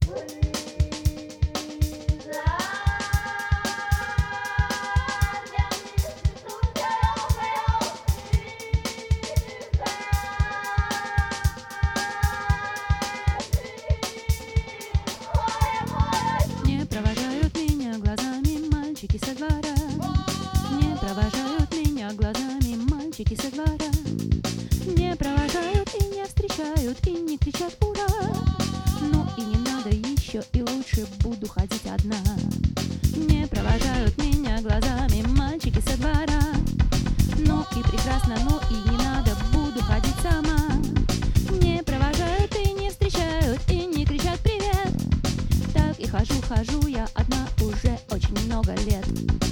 Не провожают меня глазами мальчики со двора. Не провожают меня глазами мальчики со двора. Не провожают и не встречают, и не кричат «Ура!». Ну и не надо еще, и лучше буду ходить одна. Не провожают меня глазами мальчики со двора. Ну и прекрасно, ну и не надо, буду ходить сама. Не провожают и не встречают, и не кричат «Привет!». Так и хожу я одна уже очень много лет.